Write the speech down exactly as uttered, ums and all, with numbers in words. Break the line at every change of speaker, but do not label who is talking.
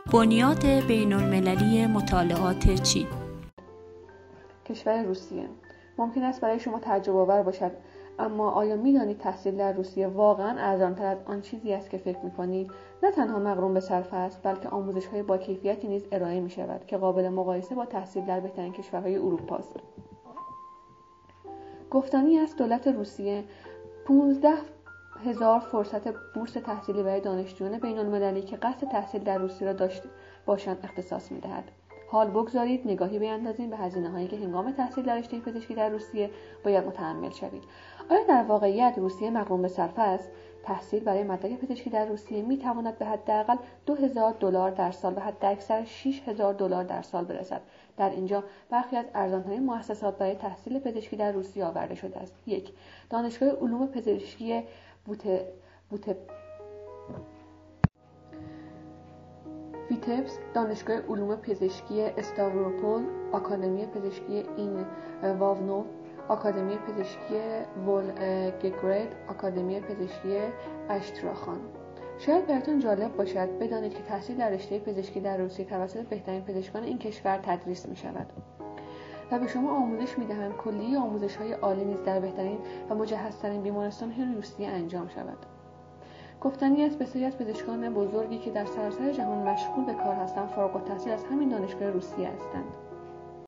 بنیاد بین‌المللی مطالعات چین.
کشور روسیه ممکن است برای شما تعجب آور باشد، اما آیا می‌دانید تحصیل در روسیه واقعاً ارزان‌تر از آن چیزی است که فکر می‌کنید؟ نه تنها مغروم به صرفه است، بلکه آموزش‌های با کیفیتی نیز ارائه می‌شود که قابل مقایسه با تحصیل در بهترین کشورهای اروپا است. گفتنی است دولت روسیه پانزده هزار فرصت بورس تحصیلی برای دانشجویان بین‌المللی که قصد تحصیل در روسیه را داشته باشند اختصاص می‌دهد. حال بگذارید نگاهی بیندازیم به هزینه‌هایی که هنگام تحصیل در رشته پزشکی در روسیه باید متحمل شوید. آیا در واقعیت روسیه مغروم به صرفه است؟ تحصیل برای مدرک پزشکی در روسیه می‌تواند به حداقل دو هزار دلار در سال و حداکثر شش هزار دلار در سال برسد. در اینجا برخی از ارزان‌ترین مؤسسات برای تحصیل پزشکی در روسیه آورده شده است. یک دانشگاه علوم پزشکی بوته بوته ویتبس، دانشگاه علوم پزشکی استاوروپول، آکادمی پزشکی این واونو، آکادمی پزشکی ولگگراد، آکادمی پزشکی اشتراخان. شاید براتون جالب باشد بدانید که تحصیل در رشته پزشکی در روسیه توسط بهترین پزشکان این کشور تدریس می شود و به شما آموزش می دهند کلیه آموزش‌های عالی نیز در بهترین و مجهزترین بیمارستان‌های روسیه انجام شود. گفتنی است بسیاری از پزشکان بزرگی که در سراسر جهان مشغول به کار هستند فارغ التحصیل از همین دانشگاه روسیه هستند.